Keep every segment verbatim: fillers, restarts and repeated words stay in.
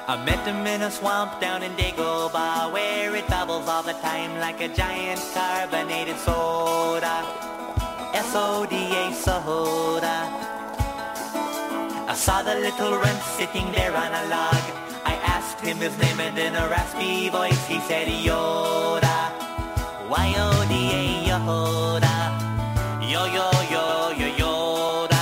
I met him in a swamp down in Dagobah, where it bubbles all the time like a giant carbonated soda. S O D A soda. I saw the little runt sitting there on a log. I asked him his name and in a raspy voice he said Yoda. Y O D A Yoda. Yo yo yo yo Yoda.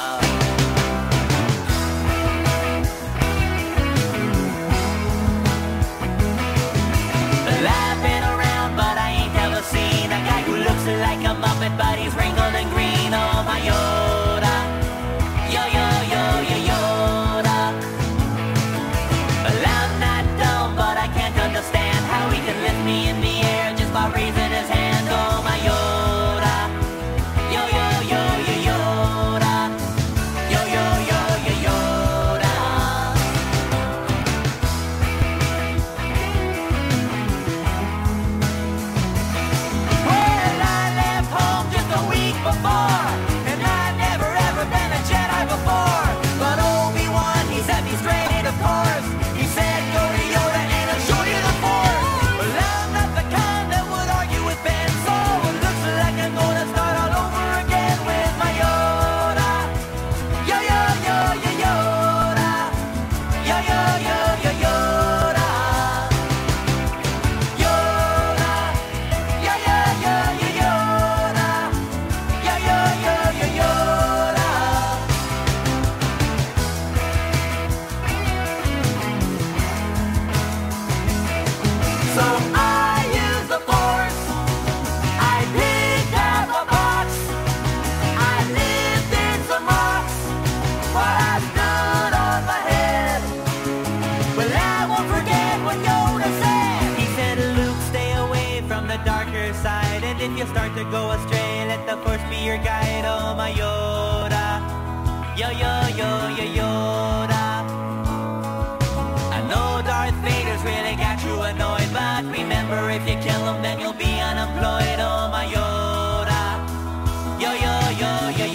Laughing around, but I ain't ever seen a guy who looks like a Muppet, but he's wrinkled and green. Oh my Yoda. Yo yo yo yo Yoda. Well, I'm not dumb, but I can't understand how he can lift me in the air just by raising his hand. Oh my Yoda. Yo yo yo yo Yoda. Yo yo yo yo Yoda. Well, I left home just a week before, and I'd never ever been a Jedi before. But Obi-Wan, he set me straight into course. He said, go to Yoda and I'll show you the Force. Well, I'm not the kind that would argue with Ben, so it looks like I'm gonna start all over again with my Yoda. Yo yo yo yo Yoda. Yo yo yo yo Yoda. Yoda. Yo yo yo yo Yoda. Yo yo yo yo Yoda. So I use the Force. I picked up a box. I lifted some rocks while I stood on my head. Well, I won't forget what Yoda said. He said, Luke, stay away from the darker side, and if you start to go astray, let the Force be your guide. Oh my Yoda. Yo yo yo yo Yoda. I know Darth Vader's really got you annoyed, but remember, if you kill him, then you'll be unemployed. Oh my Yoda. Yo yo yo yo